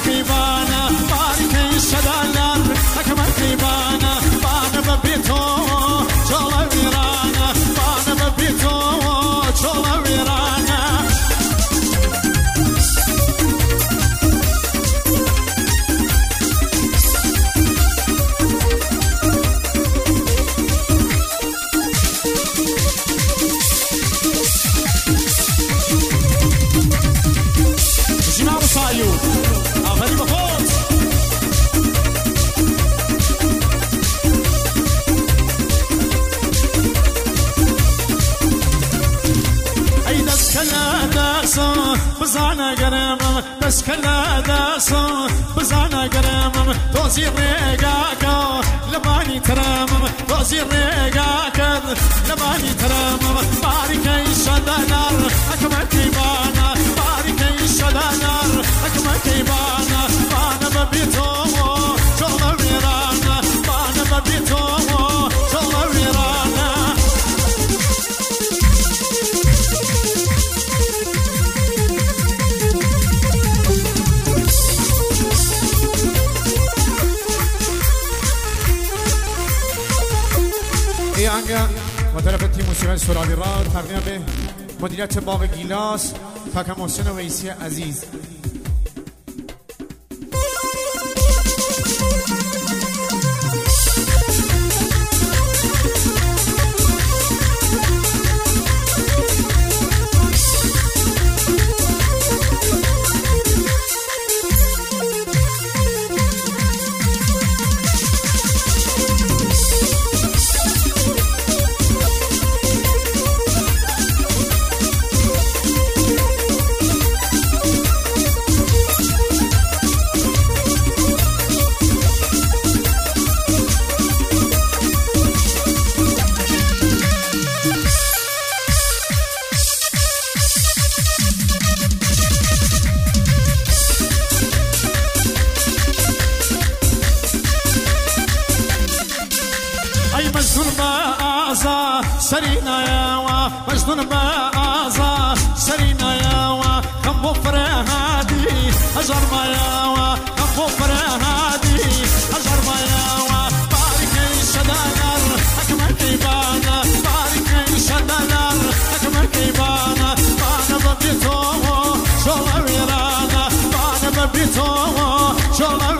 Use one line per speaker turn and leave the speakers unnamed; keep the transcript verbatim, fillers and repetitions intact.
كيبانا بارك يشدالر حكم كيبانا بانا ببيتو جولا ويرانا بانا ببيتو جولا ويرانا جماعة صايو أغني بفوت أي دس كلا داسا بزانا قرمم دس كلا داسا بزانا قرمم توزي ريقاكا لباني ترمم توزي ريقاكا لباني ترمم بارك يشدنر أكما كيبانا بارك يشدنر أكما كيبانا بانا ببيتو جولا ويرانا بانا ببيتو جولا ويرانا ای آنگا مطرف تیم موسیقی سرادی را تقدیم به مدیریت باغ گیلاس کاکا محسن ویسی عزیز. مجنون بازا سرينا ياوا مجنون بازا سرينا ياوا كم بفر هادي هجر ما ياوا كم بفر هادي هجر ما ياوا بارك يشدنر حكم كيبانا بارك يشدنر حكم كيبانا بانا ببيتو جولا ويرانا بانا ببيتو جولا